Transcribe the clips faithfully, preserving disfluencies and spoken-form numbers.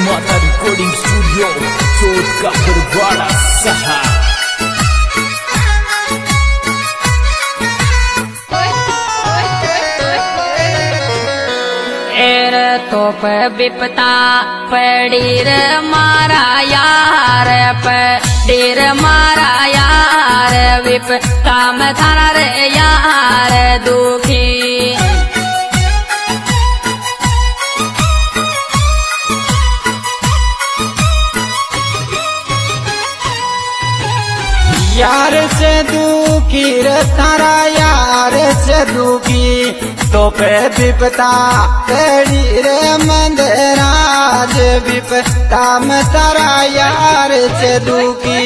माता recording studio चोट का बरवाड़ा सहा। एर तो पे विपता पड़ीर मारा यार पड़ीर मारा यार विपता में थारा रे यार दुखी यार से दुखी रे तारा यार से दुखी तो पे विपता तेरी रे मंदराज विपता में तारा यार से दुखी।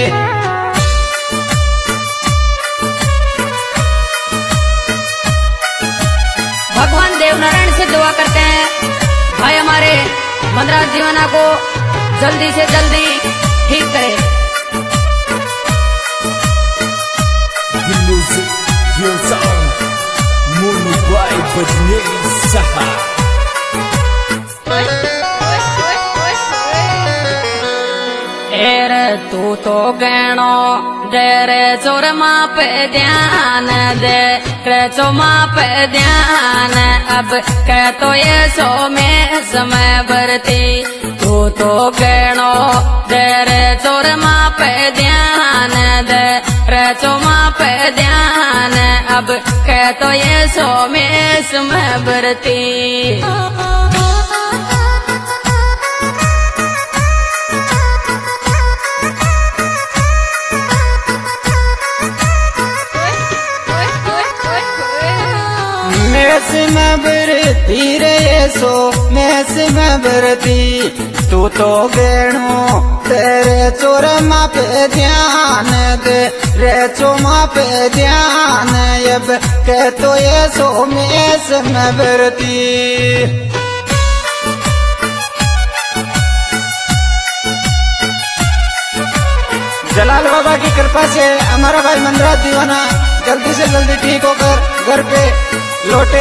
भगवान देवनारायण से दुआ करते हैं भाई हमारे मंदराज जीवना को जल्दी से जल्दी ठीक करे। Music, your sound, Mono by बजने सहा। एर तू तो गैनो दे रे चोर माँ पे ध्यान दे रे चो माँ पे ध्यान अब कह तो ये सो में समय भरती तू तो गैनो दे रे चोर माँ पे ध्यान दे रे चो माँ पे ध्यान अब कह तो ये सो में समय भरती। मैस में बरती रे सो मैस में बरती तू तो बेणो तेरे चोर माँ पे ध्यान दे रे चो माँ पे ध्यान अब कह तो ये सो मैस में बरती। जलाल बाबा की कृपा से हमारा भाई मंदराज दीवाना जल्दी से जल्दी ठीक होकर घर पे लौटे।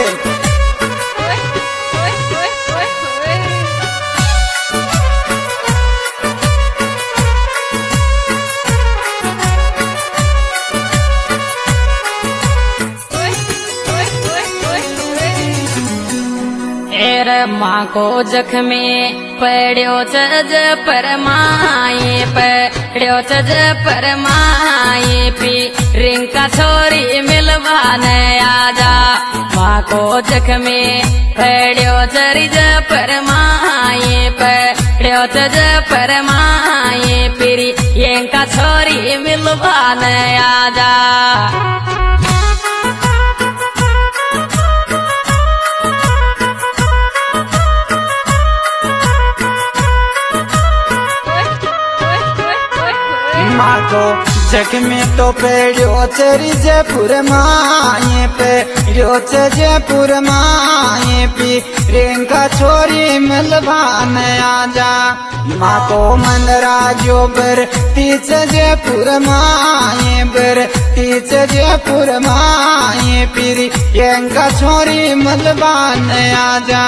एर माँ को जख्मे पड़ो चज परमाए पड़ो चज परमाए पी रिंका छोरी मिलवाने आजा माँ को जख्मे पड़ो चरिज परमाए पड़ो चज परमाए फिर रिंका छोरी मिलवाने आजा। माँ को जख्मी तो पेड़ो चरी जयपुर माए पेड़ो जयपुर माए पी रेंका छोरी मिलवान आजा माँ को मंदराजो बर तीच जयपुर माए बर तीच जयपुर माए पीर रेंका छोरी मिलवान आजा।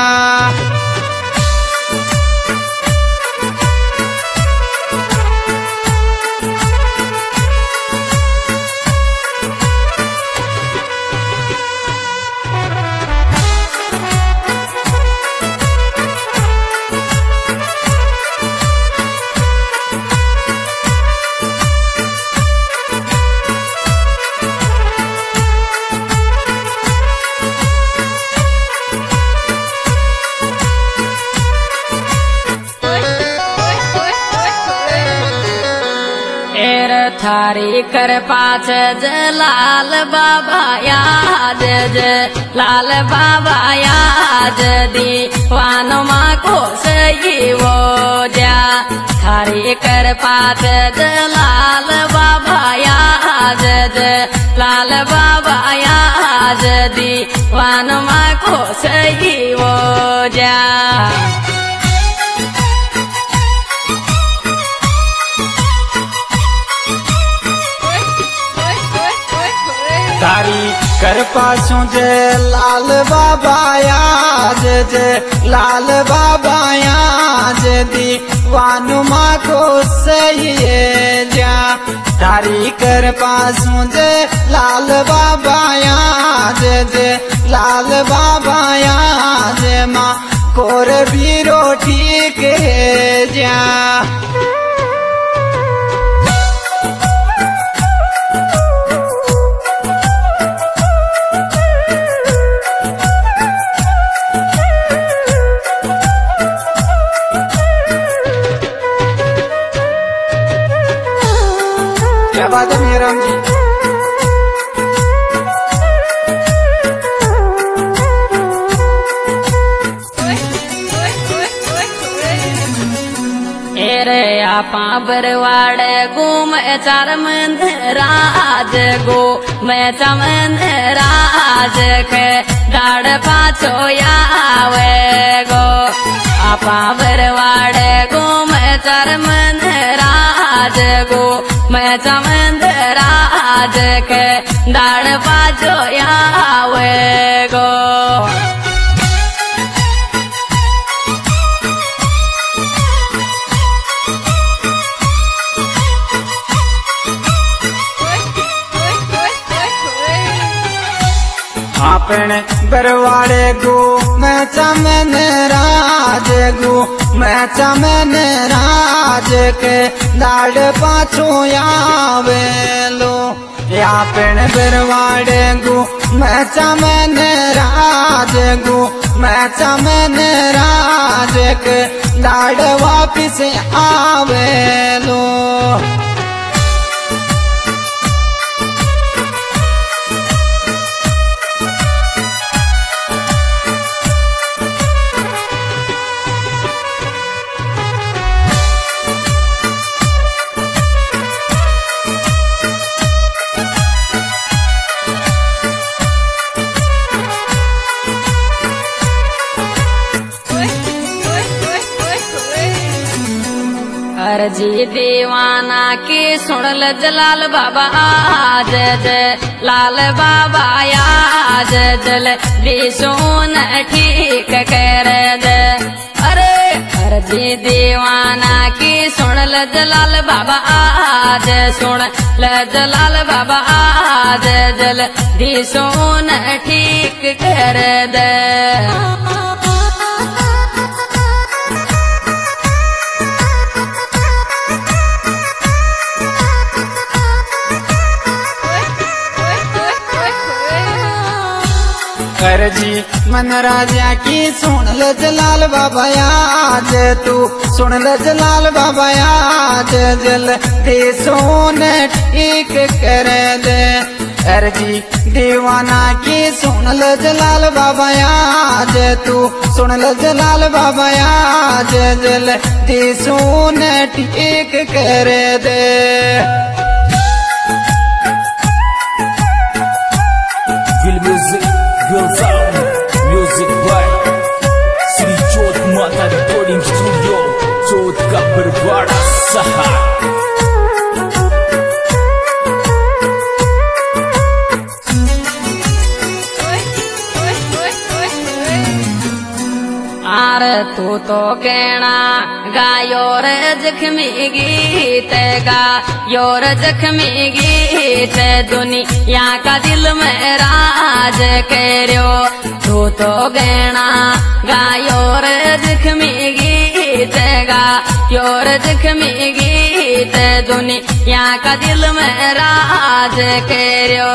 थारी कर पाच लाल बाबा याद लाल बाबा याद दीवान माँ को सही वो जा थारी कर पाच लाल बाबा याद लाल बाबा याद दीवान माँ को सही वो जा। तारी कर पासों जे लाल बाबा याद जे लाल बाबा याद वानु माँ को सही जा तारी कर पासू जे लाल बाबा जे जे लाल बाबा जे माँ कोर भी रोटी के जा क्या बात है मेरा जी। एरे आपा बरवाड़े घूम चार मंद राज गो मैं चमन राज के दाड़ पाछो आवे गो आपा बरवाड़े घूम चार मंद राज गो मैं चमन राज के दाड़ पाछो आवे गो आपने बरवाड़े गो मैं चमन राज गो मैं चमन राज के दाड़ पाछो आवे लो आपने बरवाड़े गो मैं चमन राज गो मैं चमन राज के दाड़ वापिस आवे लो अर्जी दीवाना की सुन ल जलाल बाबा आज जय लाल बाबा आज जल दिसोन ठीक कर दे अरे अर्जी दीवाना की सुन ल जलाल बाबा आज सुन ल जलाल बाबा आज जल दिसोन ठीक कर दे जी मन राजा की सुन ल जलाल बाबा आज तू सुन ल जलाल बाबा आज जल दे सोन ठीक कर दे अर्जी दीवाना की सुन ल जलाल बाबा आज तू सुन ल जलाल बाबा आज जल दे सोन ठीक कर दे Girl Sound, music by Sri Chot Mata Recording Studio, Chot ka Barwada Saha. आर तू तो कहना गायो रे जख्मी गीत गा योर जख्मी गीत दुनिया का दिल में राज करो तू तो कहना गायो रे जख्मी गीत गा योर जख्मी गीत दुनिया का दिल में राज करो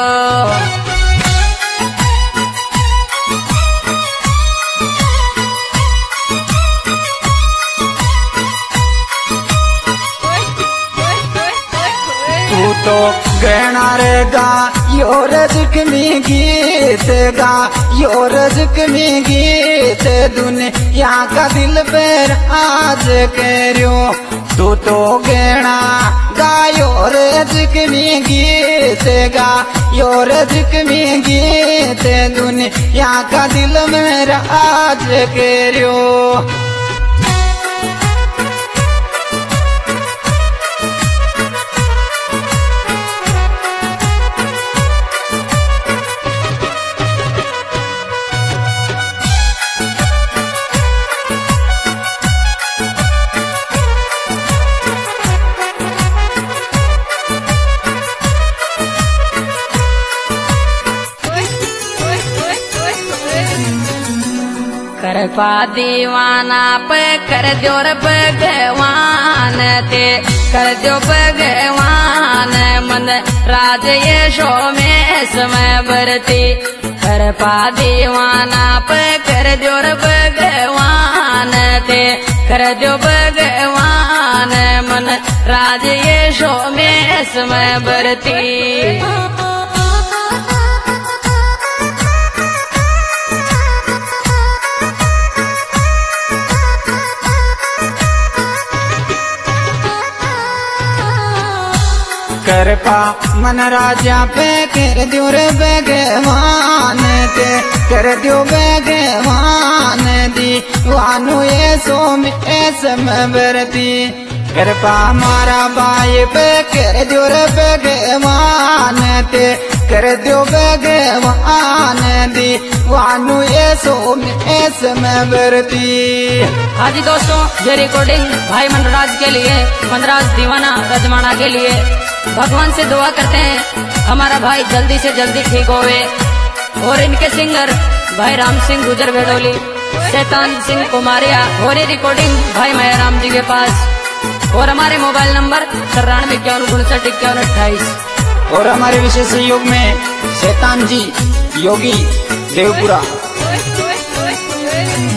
तो गहना रे गा योर जख्मी गीत गा योर जख्मी गीत दुनिया का दिल पर आज करो तू तो गहना गा योर जख्मी गीत गा योर जख्मी गीत दुनिया का दिल में आज करो कृपा दीवाना पे कर दो रे भगवान ते कर दो भगवान मन राज यशो में समय बरती कृपा दीवाना पे कर दो रे भगवान ते कर दो भगवान मन राज यशो में समय बरती। कृपा मन राजा पे कर दो रे भगवान ते कर दो भगवान दीवानु ये सो में समय बरती कृपा मारा भाई पे कर दो रे भगवान ते कर दो भगवान दीवानु ये सो में समय बरती। हाँ जी दोस्तों, ये रिकॉर्डिंग भाई मनराज के लिए, मनराज दीवाना रजमाना के लिए भगवान से दुआ करते हैं हमारा भाई जल्दी से जल्दी ठीक होवे। और इनके सिंगर भाई राम सिंह गुजर भेड़ोली, शैतान सिंह कुमारिया और ये रिकॉर्डिंग भाई महराम जी के पास। और हमारे मोबाइल नंबर तिरानवे इक्यावन उनसठ इक्यावन अट्ठाईस। और हमारे विशेष सहयोग में शैतान जी योगी देवपुरा।